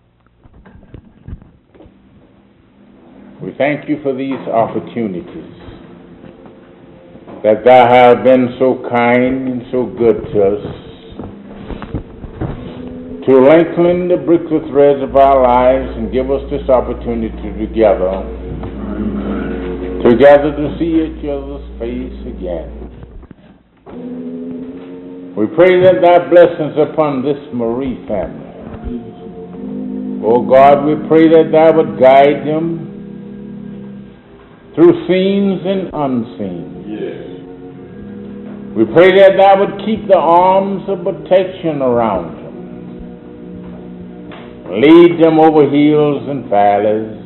We thank you for these opportunities, that thou hast been so kind and so good to us, to lengthen the bricklet threads of our lives and give us this opportunity together, together to see each other's face again. We pray that thy blessings upon this Marie family. Oh God, we pray that thou would guide them through scenes and unseen. Yes. We pray that thou would keep the arms of protection around them. Lead them over hills and valleys.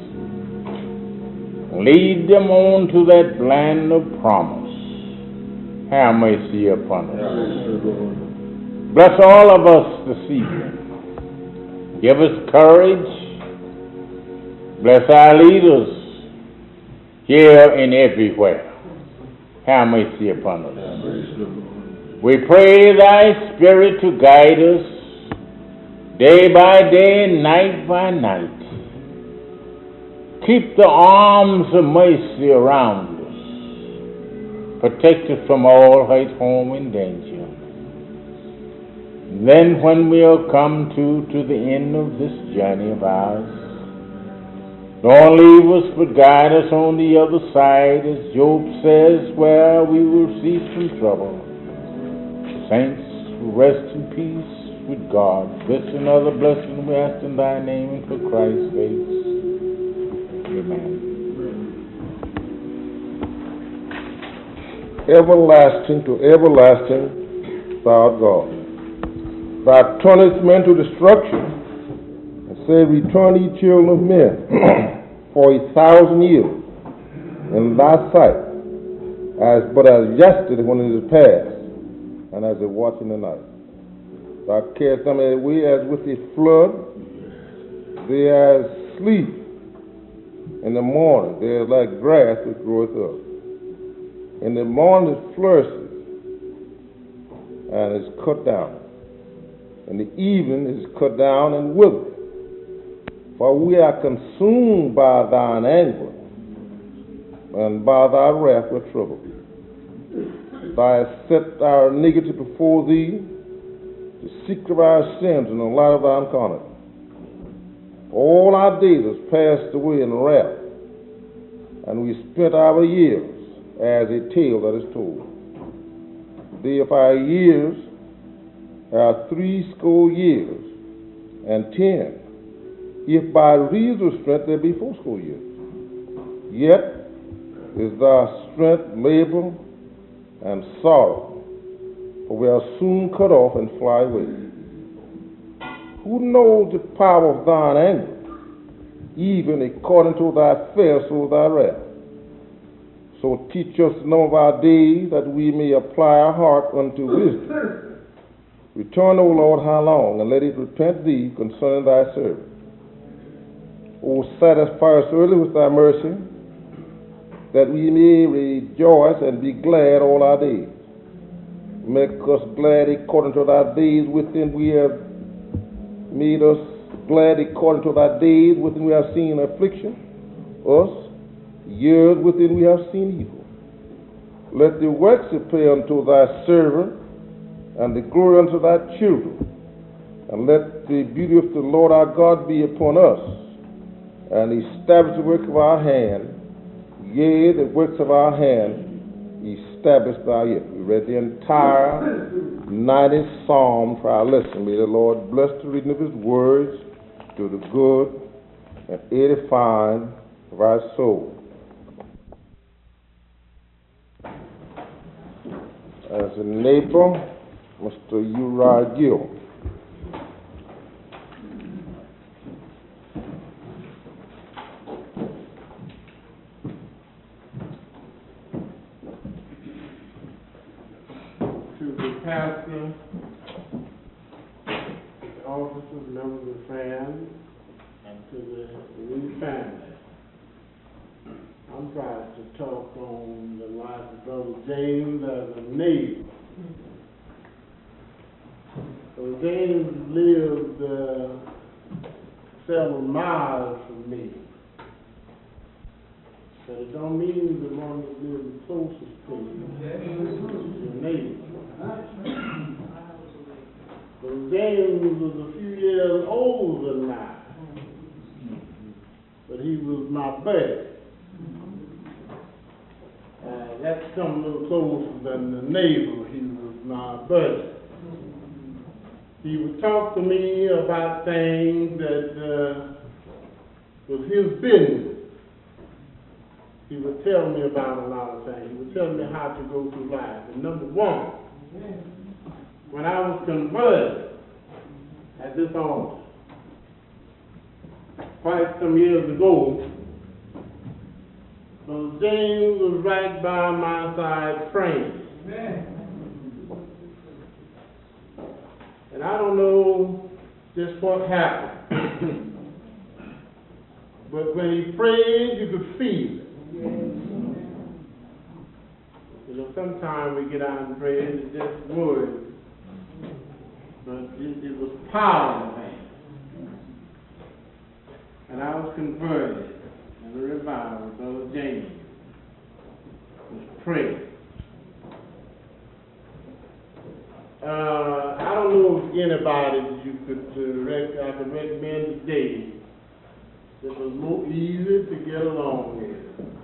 Lead them on to that land of promise. Have mercy upon us. Bless all of us this evening. Give us courage. Bless our leaders here and everywhere. Have mercy upon us. We pray thy Spirit to guide us day by day and night by night. Keep the arms of mercy around us. Protect us from all hurt, harm, and danger. Then when we'll come to, to the end of this journey of ours, don't leave us, but guide us on the other side, as Job says, where we will cease from trouble. Saints, rest in peace with God. This and other blessing we ask in thy name and for Christ's sake. Amen. Everlasting to everlasting, thou art God. Thou turnest men to destruction, and say, return ye children of men for a thousand years in thy sight, as but as yesterday when it is past, and as a watch in the night. Thou carest them away as with a flood, they are as sleep in the morning, they are like grass which groweth up. In the morning it flourishes and is cut down. In the evening it is cut down and withereth. For we are consumed by thine anger, and by thy wrath we're troubled. Thou hast set our iniquity before thee, to seek of our sins in the light of thine countenance. All our days have passed away in wrath, and we spent our years as a tale that is told. They of our years are threescore years and ten, if by reason of strength there be fourscore years. Yet is thy strength labor and sorrow, for we are soon cut off and fly away. Who knows the power of thine anger, even according to thy fair, so thy wrath? So teach us the number of our days, that we may apply our heart unto wisdom. Return, O Lord, how long, and let it repent thee concerning thy servant. O satisfy us early with thy mercy, that we may rejoice and be glad all our days. Make us glad according to thy days within we have made us glad according to thy days within we have seen affliction, us, years within we have seen evil. Let the works appear unto thy servant, and the glory unto thy children. And let the beauty of the Lord our God be upon us, and establish the work of our hand, yea, the works of our hand, establish thou yet. We read the entire ninetieth Psalm for our lesson. May the Lord bless the reading of his words to the good and edifying of our soul. As a neighbor, Mister Uriah Gill. To the pastor, the officers, members of the family, and to the new family. I'm trying to talk on the life of Brother James as a neighbor. So James lived uh, several miles from me. But it don't mean the one that lives the closest to you is your neighbor. But James was a few years older than I. But he was my buddy. Uh, that's come a little closer than the neighbor. He was my buddy. He would talk to me about things that uh, was his business. He would tell me about a lot of things. He would tell me how to go through life. And number one, when I was converted at this altar, quite some years ago, Brother James was right by my side praying. And I don't know just what happened. But when he prayed, you could feel it. You know, sometimes we get out and pray, it's just words. But it, it was power in that. And I was converted in the revival. Brother James was praying. Uh, I don't know if anybody that you could uh, rec- I could recommend today that was more easy to get along with,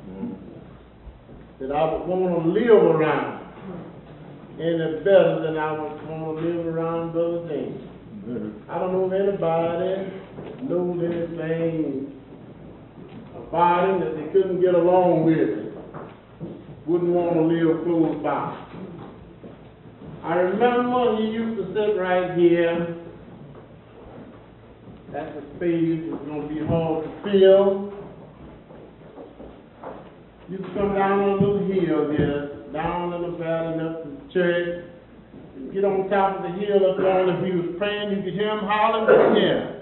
that I would want to live around any better than I would want to live around Brother James. Mm-hmm. I don't know if anybody knows anything about him that they couldn't get along with, wouldn't want to live close by. I remember he used to sit right here. That's a space that's going to be hard to fill. You can come down on a little hill there, down in the valley, up to the church. You get on top of the hill up there, if he was praying, you could hear him hollering in here.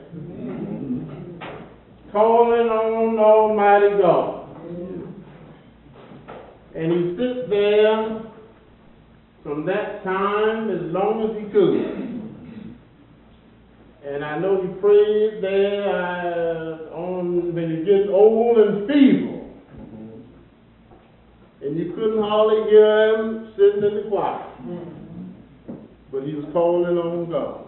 Calling on Almighty God. And he sits there from that time as long as he could. And I know he prayed there uh, on when he gets old and feeble. And you couldn't hardly hear him sitting in the choir. But he was calling on God.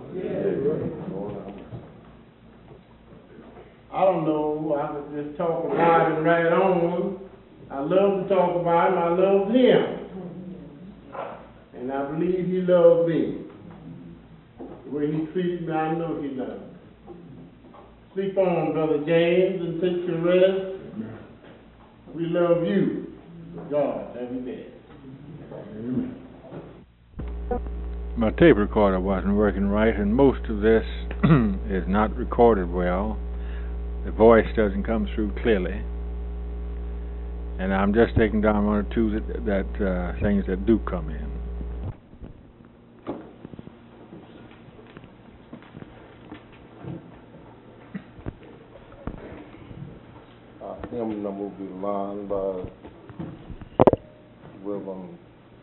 I don't know, I could just talk about him right on. I love to talk about him, I love him. And I believe he loved me. The way he treated me, I know he loved me. Sleep on, Brother James, and take your rest. We love you, God, every day. My tape recorder wasn't working right, and most of this is not recorded well. The voice doesn't come through clearly. And I'm just taking down one or two that, that uh, things that do come in. Hymn number will be lined by Reverend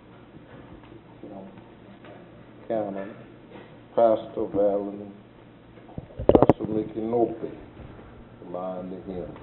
Cannon, Pastor Valen, Pastor Mickey Nope, line the hymn.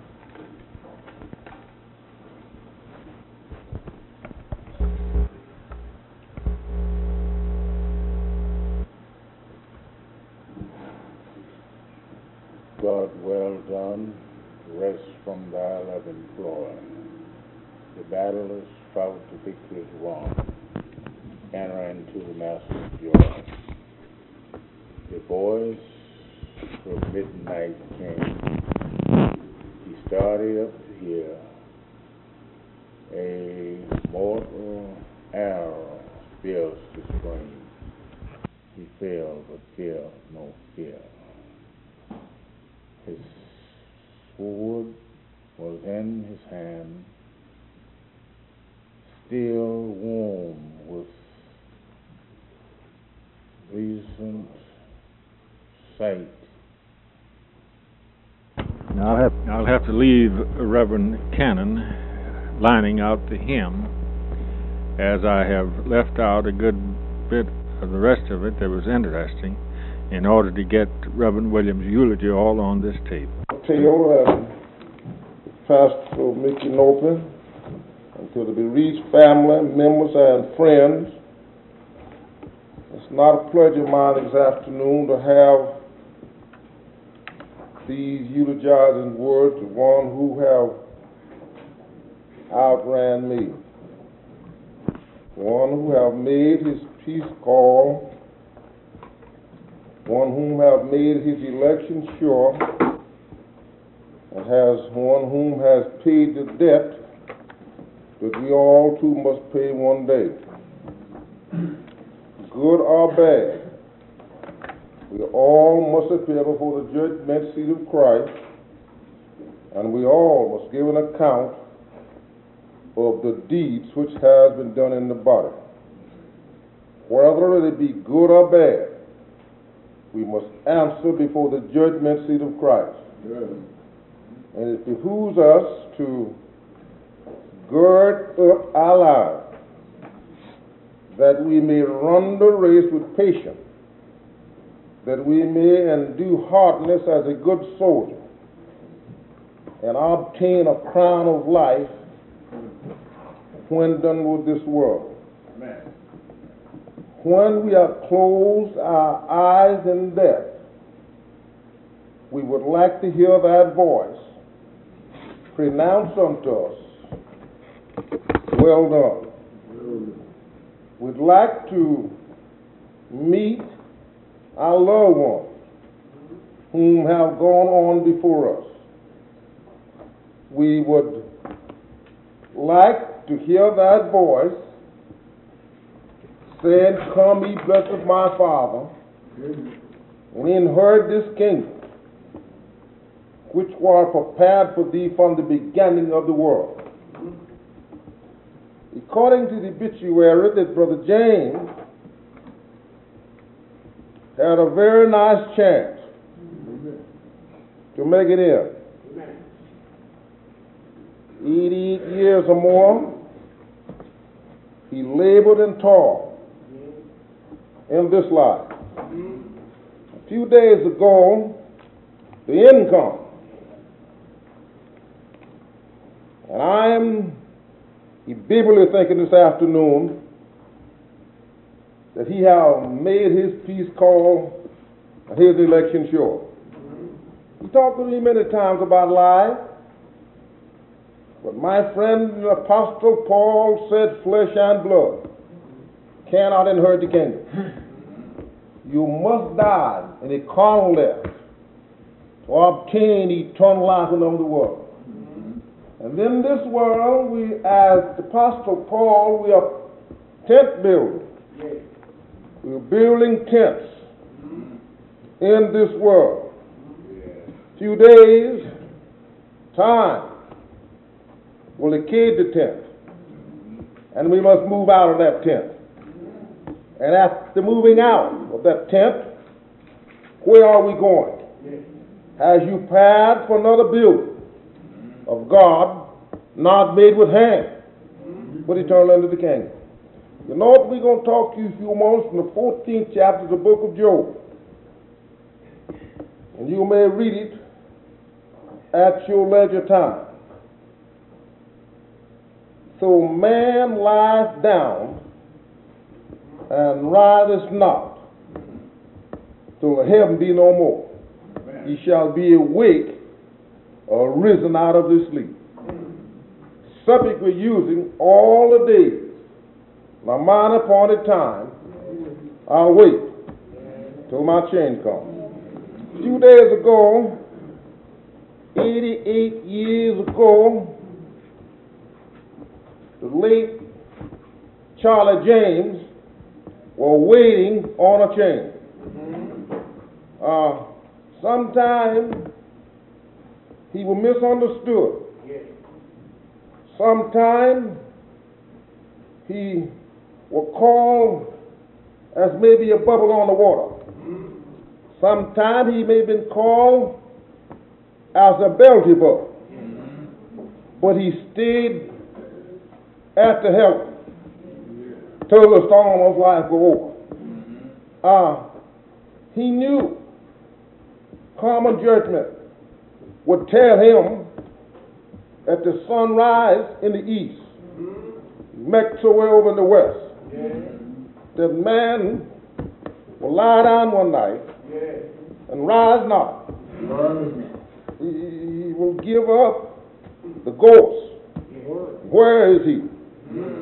God, well done. Rest from thy loving ploy. The battle is fought, the victory is won. Enter into the Master's joy. The voice from midnight came. He started up to hear a mortal arrow pierced his brain. He fell, but fear no fear. His sword was in his hand, still warm with recent sight. Now I'll have, I'll have to leave Reverend Cannon lining out the hymn, as I have left out a good bit of the rest of it that was interesting, in order to get Reverend Williams' eulogy all on this tape. Taylor and Pastor Mickey Nope, and to the bereaved family, members, and friends, it's not a pleasure of mine this afternoon to have these eulogizing words of one who have outran me. one who have made his peace call, one whom have made his election sure, and has one whom has paid the debt that we all too must pay one day. Good or bad, we all must appear before the judgment seat of Christ, and we all must give an account of the deeds which has been done in the body. Whether it be good or bad, we must answer before the judgment seat of Christ. Yes. And it behooves us to gird up our lives, that we may run the race with patience, that we may endure hardness as a good soldier, and obtain a crown of life when done with this world. Amen. When we have closed our eyes in death, we would like to hear that voice pronounce unto us, well done. We'd like to meet our loved ones whom have gone on before us. We would like to hear that voice saying, come ye blessed of my Father, and inherit this kingdom, which was prepared for thee from the beginning of the world. According to the obituary, that Brother James had a very nice chance to make it in. eighty-eight years or more, he labored and toiled in this life. A few days ago, the income, and I am vividly thinking this afternoon that he have made his peace call and his election sure. He talked to me many times about life, but my friend the Apostle Paul said flesh and blood cannot inherit the kingdom. You must die in a carnal death to obtain eternal life in the world. And in this world, we, as the Apostle Paul, we are tent builders. We're building tents in this world. Few days, time will decay the tent, and we must move out of that tent. And after moving out of that tent, where are we going? As you prepared for another building of God, not made with hands, but eternal under the kingdom. You know what we're going to talk to you a few moments from the fourteenth chapter of the book of Job. And you may read it at your leisure time. So man lieth down and riseth not till the heaven be no more. Amen. He shall be awake or risen out of his sleep. Subject we're using all the days. My mine appointed time, I'll wait till my change comes. A few days ago, eighty-eight years ago, the late Charlie James was waiting on a change. Uh, sometime he was misunderstood. Sometime he was called as maybe a bubble on the water. Sometime he may have been called as a Beelzebub. But he stayed at the help till the storm of life go over. Uh, he knew common judgment would tell him that the sun rise in the east, make so well over in the west, that man will lie down one night and rise not. He, he will give up the ghost. Where is he?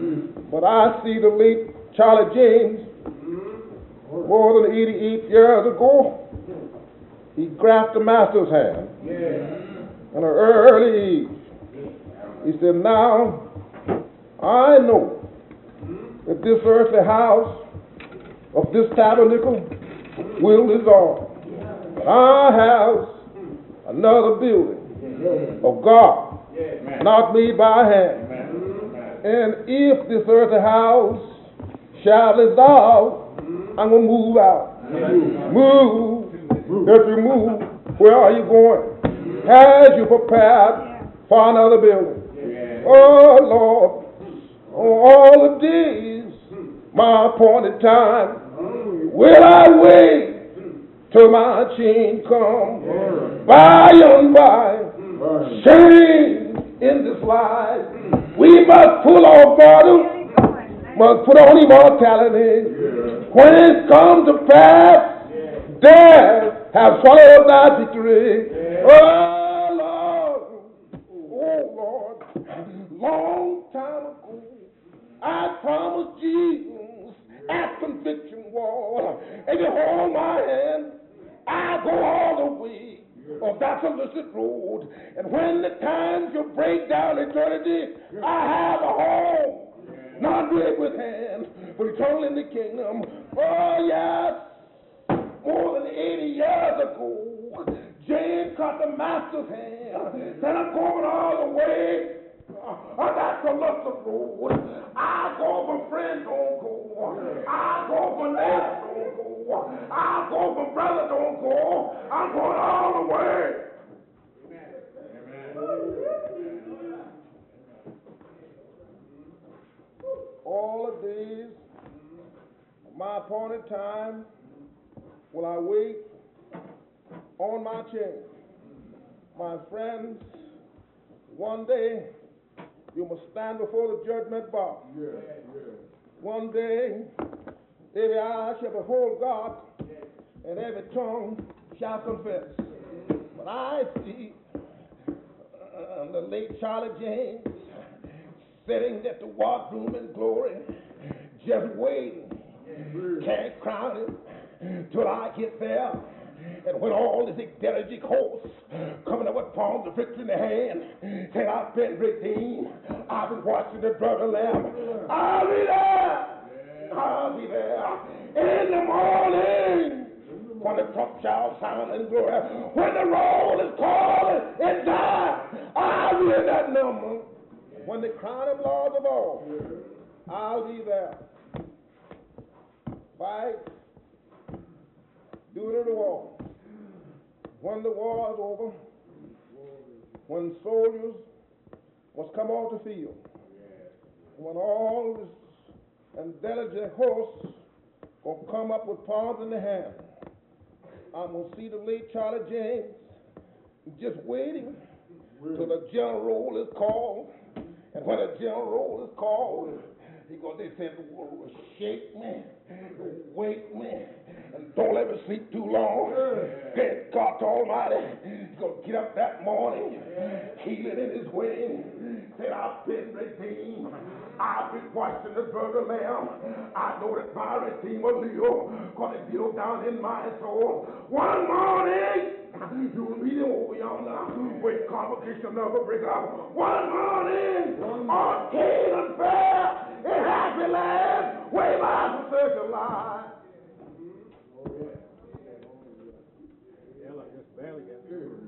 But I see the late Charlie James, more than eighty-eight years ago, he grasped the master's hand in an early age. He said, now I know that this earthly house of this tabernacle will dissolve. But I have another building of God, not made by hand. And if this earthly house shall dissolve, I'm going to move out. Move. If you move, where are you going? Has you prepared for another building? Oh, Lord, all the days, my appointed time, will I wait till my change come? By and by, change in this life. We must pull our bottom, must put on immortality. When it comes to pass, death has swallowed thy victory. Oh, Lord, oh, Lord, long time ago, I promised Jesus at conviction wall, and you hold my hand, I go all the way of that illicit road. And when the time shall break down eternity, I have a home, not made with hands, but eternal in the kingdom. Oh, yes, more than eighty years ago, James caught the master's hand, said, I'm going all the way. Uh, that's the illicit road. I go for friends, don't go. I go for neighbors, don't go. I go for brothers, don't go. I'm going all the way. Amen. All the days of my appointed time will I wait on my chain. My friends, one day you must stand before the judgment bar. Yeah, yeah. One day every eye shall behold God, and every tongue shall confess. But I see uh, the late Charlie James sitting at the wardroom in glory, just waiting. Can't crown him till I get there. And when all this exilic host coming up with palms of victory in the hand, saying, I've been redeemed, I've been watching the blood of the Lamb, I'll be there, I'll be there in the morning, when the trump shall sound in glory, when the roll is called and die, I'll be in that number, when they crown him Lord of all, I'll be there. Fight, do it in the war. When the war is over, when soldiers must come off the field, when all this intelligent hosts will come up with palms in the hand, I'm going to see the late Charlie James just waiting till the general roll is called. And when the general roll is called, he goes, they said, shake me, wake me, and don't let me sleep too long. Good God Almighty, he's going to get up that morning, healing in his way. Said, I've been redeemed. I've been washed in the blood of the Lamb. I know that my Redeemer live, because it lives down in my soul. One morning, you'll meet him over yonder, where convocation never break up. One morning, on Canaan fair, in happy land, way by the circle line. Oh, yeah. Yeah, like this barely got through.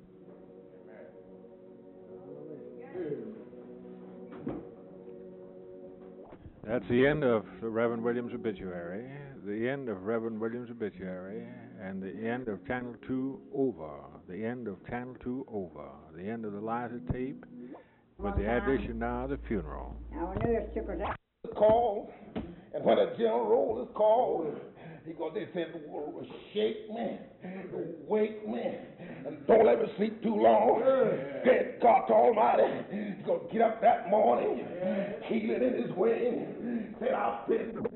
That's the end of the Reverend Williams' obituary, the end of Reverend Williams' obituary, and the end of Channel two over, the end of Channel two over, the end of the Liza tape, with the addition now of the funeral. Our nurse took her down. Call, and when a general roll is called, he goes, they said, shake me, wake me, and don't let me sleep too long. Good God Almighty, he's going to get up that morning, healing in his way, said, I've been